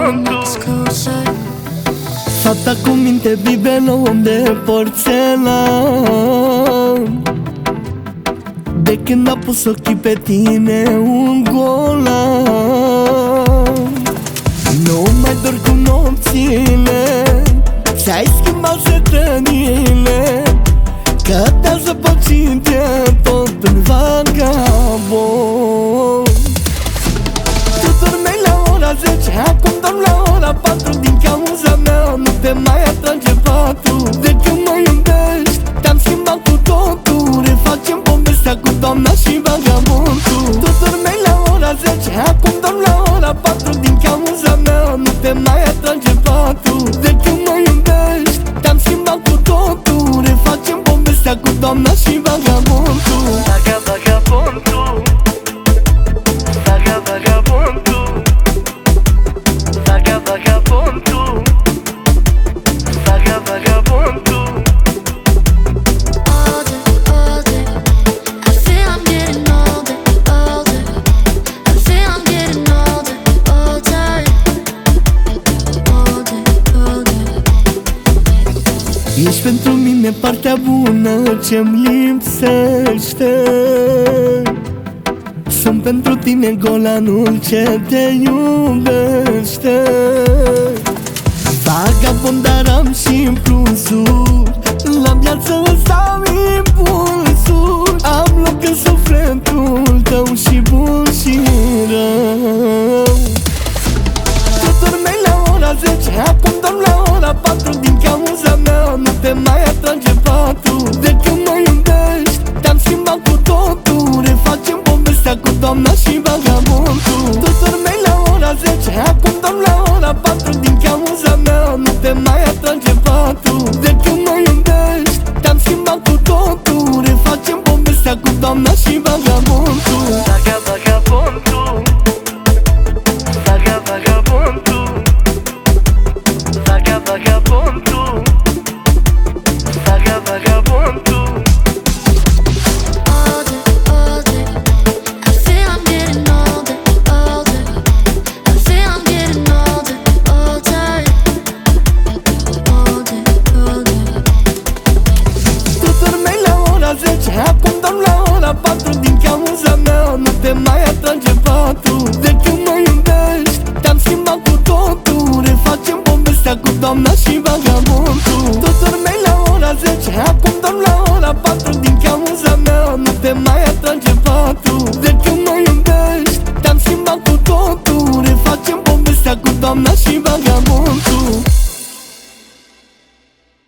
pământul. Fata cu minte bibelou de porțelan, de când a pus ochii pe tine un golan. Nu mai dorm cu nopțile, ți-ai schimbat setările, că te-a zăpăcit tot în vagabond. Tu dormeai la ora 10, acum dorm la ora 4. Din cauza mea nu te mai atrage patul. De când mă iubești, te-am schimbat cu totul. Refacem povestea cu doamna și vagabondul. Tu dormeai la ora 10, acum dorm la ora 4. Din cauza mea nu te mai atrage patul. De când mă iubești, te-am schimbat cu totul. Refacem povestea cu doamna și vagabondul. Vagabondul, vagabondul, vagabondul, vagabondul. Ești pentru mine partea bună ce-mi lipsește. Sunt pentru tine golanul ce te iubește. Vagabond, dar am și plusuri, la viață îți dau impulsuri. Am loc în sufletul tău și bun și rău. Tu dormeai la ora 10, acum dorm la ora 4. Din cauza mea nu te mai atrage patul. De când mă iubești, te-am schimbat cu totul. Refacem povestea cu doamna și vagabondul. Tu dormeai la ora 10, acum dorm la ora 4. Din cauza mea nu te mai atrage patul. De când mă iubești, te-am schimbat cu totul. Refacem povestea cu doamna și vagabondul. Vagabondul, vagabondul, vagabondul, vagabondul. Acum dorm la ora 4. Din cauza mea nu te mai atrage patul. De când mă iubești, te-am schimbat cu totul. Refacem povestea cu doamna și vagabondul. Tu dormeai la ora 10, acum dorm la ora 4. Din cauza mea nu te mai atrage patul. De când mă iubești, te-am schimbat cu totul. Refacem povestea cu doamna și